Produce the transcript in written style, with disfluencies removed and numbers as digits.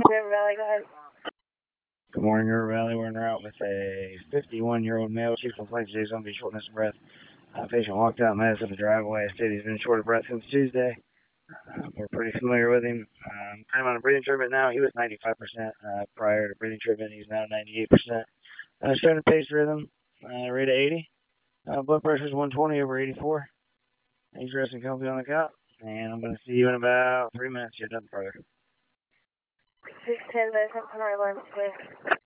River Valley, go ahead. Good morning, River Valley. We're en route with a 51-year-old male. Chief complaints today is going to be shortness of breath. Patient walked out mad of the driveway. Stated he's been short of breath since Tuesday. We're pretty familiar with him. Put him on a breathing treatment now. He was 95% prior to breathing treatment. He's now 98%. Starting pace rhythm, rate of 80. Blood pressure is 120 over 84. He's resting comfy on the cot. And I'm going to see you in about 3 minutes. You're done further. 610, Vincent, 100 alarm, please.